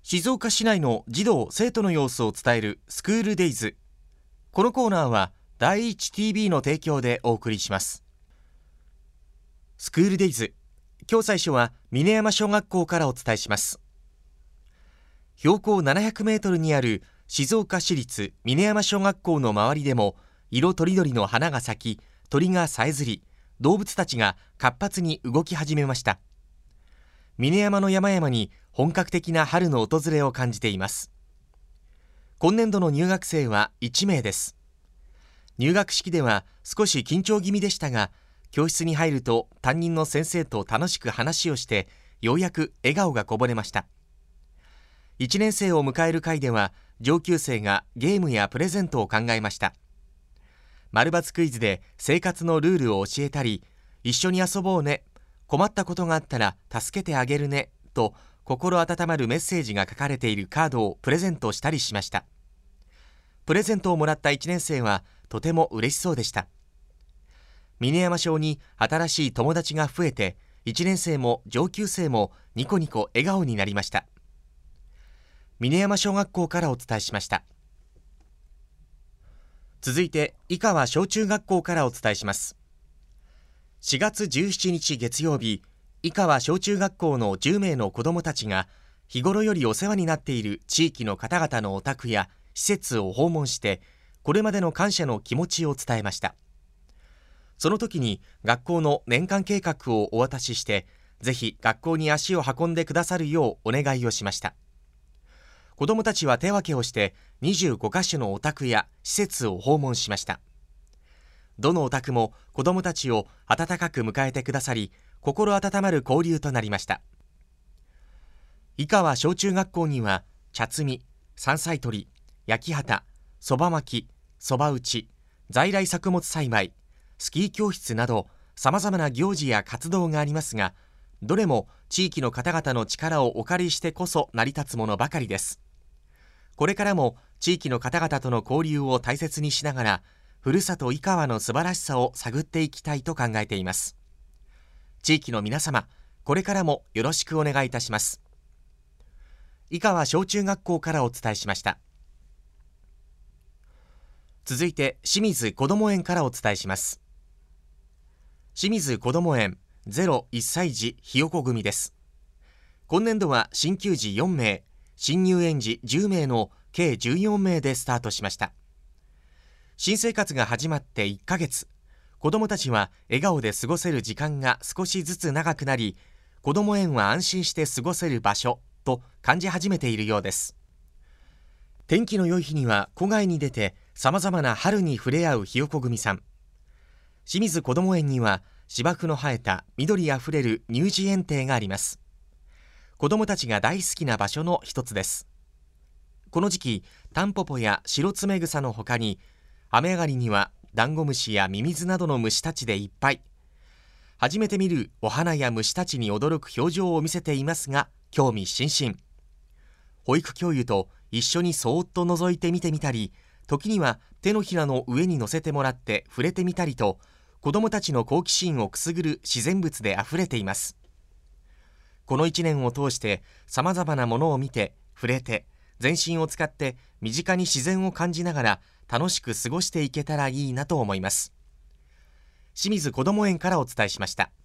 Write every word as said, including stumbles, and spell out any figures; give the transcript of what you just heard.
静岡市内の児童生徒の様子を伝えるスクールデイズ。このコーナーは第一 ティービー の提供でお送りします。スクールデイズ、今日最初は峰山小学校からお伝えします。標高ななひゃくメートルにある静岡市立峰山小学校の周りでも色とりどりの花が咲き、鳥がさえずり、動物たちが活発に動き始めました。峰山の山々に本格的な春の訪れを感じています。今年度の入学生はいちめいです。入学式では少し緊張気味でしたが、教室に入ると担任の先生と楽しく話をして、ようやく笑顔がこぼれました。いちねん生を迎える会では、上級生がゲームやプレゼントを考えました。丸抜クイズで生活のルールを教えたり、一緒に遊ぼうね、困ったことがあったら助けてあげるねと心温まるメッセージが書かれているカードをプレゼントしたりしました。プレゼントをもらったいちねん生はとても嬉しそうでした。峰山小に新しい友達が増えて、いちねん生も上級生もニコニコ笑顔になりました。峰山小学校からお伝えしました。続いて井川小中学校からお伝えします。しがつじゅうしちにち月曜日、井川小中学校のじゅうめいの子どもたちが日頃よりお世話になっている地域の方々のお宅や施設を訪問して、これまでの感謝の気持ちを伝えました。その時に学校の年間計画をお渡しして、ぜひ学校に足を運んでくださるようお願いをしました。子どもたちは手分けをしてにじゅうごかしょのお宅や施設を訪問しました。どのお宅も子どもたちを温かく迎えてくださり、心温まる交流となりました。井川小中学校には茶摘み、山菜採り、焼き畑、そば巻き、そば打ち、在来作物栽培、スキー教室などさまざまな行事や活動がありますが、どれも地域の方々の力をお借りしてこそ成り立つものばかりです。これからも地域の方々との交流を大切にしながら、ふるさと井川の素晴らしさを探っていきたいと考えています。地域の皆様、これからもよろしくお願いいたします。井川小中学校からお伝えしました。続いて清水こども園からお伝えします。清水こども園ゼロいっさい児ひよこ組です。今年度は新球児よんめい、新入園児じゅうめいの計じゅうよんめいでスタートしました。新生活が始まっていっかげつ、子どもたちは笑顔で過ごせる時間が少しずつ長くなり、こども園は安心して過ごせる場所と感じ始めているようです。天気の良い日には戸外に出てさまざまな春に触れ合うひよこ組さん。清水こども園には芝生の生えた緑あふれる乳児園庭があります。子どもたちが大好きな場所の一つです。この時期、タンポポや白爪草の他に、雨上がりにはダンゴムシやミミズなどの虫たちでいっぱい。初めて見るお花や虫たちに驚く表情を見せていますが、興味津々。保育教諭と一緒にそーっと覗いて見てみたり、時には手のひらの上に乗せてもらって触れてみたりと、子どもたちの好奇心をくすぐる自然物であふれています。このいちねんを通してさまざまなものを見て、触れて、全身を使って身近に自然を感じながら楽しく過ごしていけたらいいなと思います。清水こども園からお伝えしました。